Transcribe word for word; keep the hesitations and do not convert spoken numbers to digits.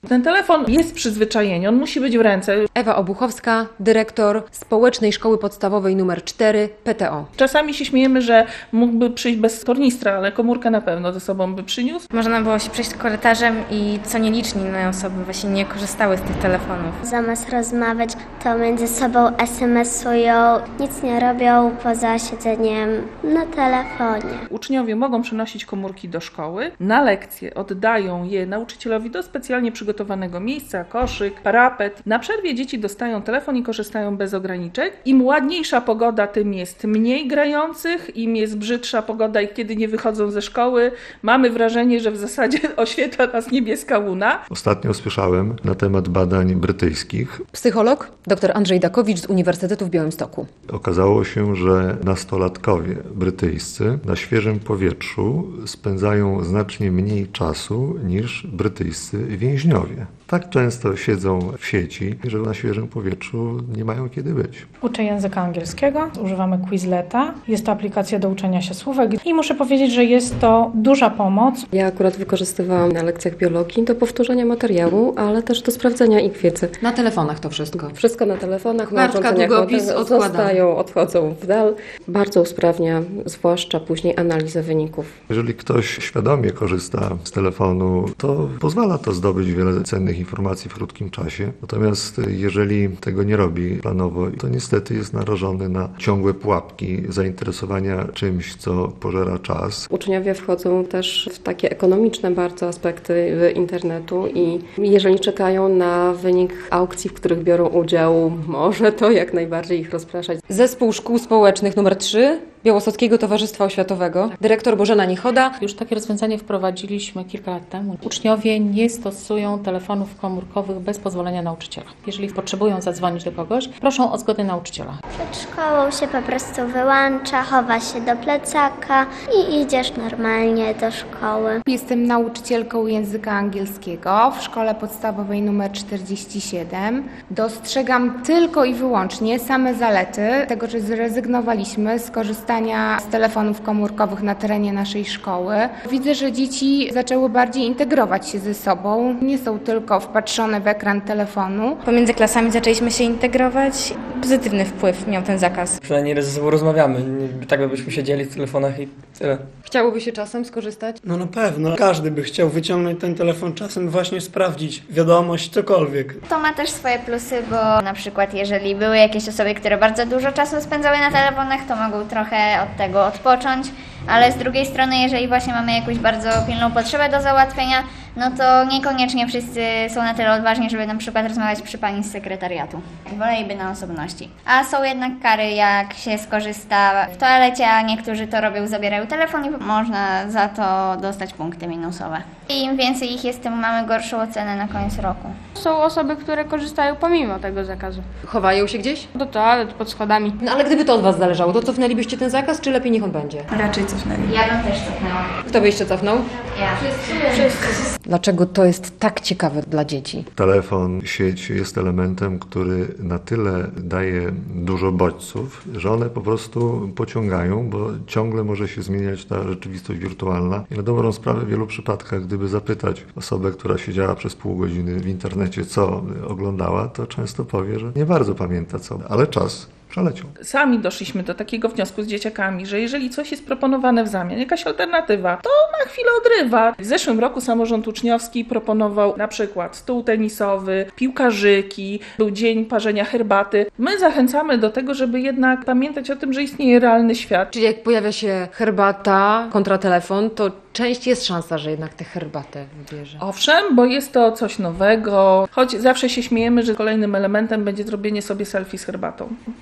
Ten telefon jest przyzwyczajenie, on musi być w ręce. Ewa Obuchowska, dyrektor Społecznej Szkoły Podstawowej numer cztery P T O. Czasami się śmiejemy, że mógłby przyjść bez tornistra, ale komórkę na pewno ze sobą by przyniósł. Można było się przejść korytarzem i co nieliczni inne osoby właśnie nie korzystały z tych telefonów. Zamiast rozmawiać, to między sobą es em esują, nic nie robią poza siedzeniem na telefonie. Uczniowie mogą przynosić komórki do szkoły, na lekcje oddają je nauczycielowi do specjalnie przygotowanego miejsca, koszyk, parapet. Na przerwie dzieci dostają telefon i korzystają bez ograniczeń. Im ładniejsza pogoda, tym jest mniej grających, im jest brzydsza pogoda i kiedy nie wychodzą ze szkoły, mamy wrażenie, że w zasadzie oświetla nas niebieska łuna. Ostatnio słyszałem na temat badań brytyjskich. Psycholog dr Andrzej Dakowicz z Uniwersytetu w Białymstoku. Okazało się, że nastolatkowie brytyjscy na świeżym powietrzu spędzają znacznie mniej czasu niż brytyjscy więźniowie. Tak często siedzą w sieci, że na świeżym powietrzu nie mają kiedy być. Uczę języka angielskiego, używamy Quizleta. Jest to aplikacja do uczenia się słówek i muszę powiedzieć, że jest to duża pomoc. Ja akurat wykorzystywałam na lekcjach biologii do powtórzenia materiału, ale też do sprawdzenia ich wiedzy. Na telefonach to wszystko. Wszystko na telefonach, na Kartka, urządzeniach długopis, mobilnych, odkładamy. zostają, odchodzą w dal. Bardzo usprawnia, zwłaszcza później analizę wyników. Jeżeli ktoś świadomie korzysta z telefonu, to pozwala to zdobyć wiele cennych informacji w krótkim czasie. Natomiast jeżeli tego nie robi planowo, to niestety jest narażony na ciągłe pułapki zainteresowania czymś, co pożera czas. Uczniowie wchodzą też w takie ekonomiczne bardzo aspekty internetu i jeżeli czekają na wynik aukcji, w których biorą udział, może to jak najbardziej ich rozpraszać. Zespół Szkół Społecznych numer trzy Białostockiego Towarzystwa Oświatowego. Dyrektor Bożena Niechoda. Już takie rozwiązanie wprowadziliśmy kilka lat temu. Uczniowie nie stosują telefonów komórkowych bez pozwolenia nauczyciela. Jeżeli potrzebują zadzwonić do kogoś, proszą o zgodę nauczyciela. Przed szkołą się po prostu wyłącza, chowa się do plecaka i idziesz normalnie do szkoły. Jestem nauczycielką języka angielskiego w szkole podstawowej numer czterdzieści siedem. Dostrzegam tylko i wyłącznie same zalety tego, że zrezygnowaliśmy z korzystania z telefonów komórkowych na terenie naszej szkoły. Widzę, że dzieci zaczęły bardziej integrować się ze sobą. Nie są tylko wpatrzone w ekran telefonu. Pomiędzy klasami zaczęliśmy się integrować. Pozytywny wpływ miał ten zakaz. Przynajmniej ze sobą rozmawiamy. Nie, tak byśmy siedzieli w telefonach i tyle. Chciałoby się czasem skorzystać? No na pewno. Każdy by chciał wyciągnąć ten telefon czasem, właśnie sprawdzić wiadomość, cokolwiek. To ma też swoje plusy, bo na przykład jeżeli były jakieś osoby, które bardzo dużo czasu spędzały na telefonach, to mogą trochę od tego odpocząć, ale z drugiej strony, jeżeli właśnie mamy jakąś bardzo pilną potrzebę do załatwienia, no to niekoniecznie wszyscy są na tyle odważni, żeby na przykład rozmawiać przy pani z sekretariatu. Woleliby na osobności. A są jednak kary, jak się skorzysta w toalecie, a niektórzy to robią, zabierają telefon i można za to dostać punkty minusowe. I im więcej ich jest, tym mamy gorszą ocenę na koniec roku. Są osoby, które korzystają pomimo tego zakazu. Chowają się gdzieś? Do toalet, pod schodami. No ale gdyby to od Was zależało, to cofnęlibyście ten zakaz, czy lepiej niech on będzie? Raczej cofnęli. Ja bym też cofnęła. Kto by jeszcze cofnął? Ja. Wszyscy. Dlaczego to jest tak ciekawe dla dzieci? Telefon, sieć jest elementem, który na tyle daje dużo bodźców, że one po prostu pociągają, bo ciągle może się zmieniać ta rzeczywistość wirtualna. I na dobrą sprawę w wielu przypadkach, gdyby zapytać osobę, która siedziała przez pół godziny w internecie, co oglądała, to często powie, że nie bardzo pamięta co, ale czas przeleciał. Sami doszliśmy do takiego wniosku z dzieciakami, że jeżeli coś jest proponowane w zamian, jakaś alternatywa, to na chwilę odrywa. W zeszłym roku samorząd uczniowski proponował na przykład stół tenisowy, piłkarzyki, był dzień parzenia herbaty. My zachęcamy do tego, żeby jednak pamiętać o tym, że istnieje realny świat. Czyli jak pojawia się herbata kontra telefon, to część jest szansa, że jednak tę herbatę wybierze. Owszem, bo jest to coś nowego, choć zawsze się śmiejemy, że kolejnym elementem będzie zrobienie sobie selfie z herbatą.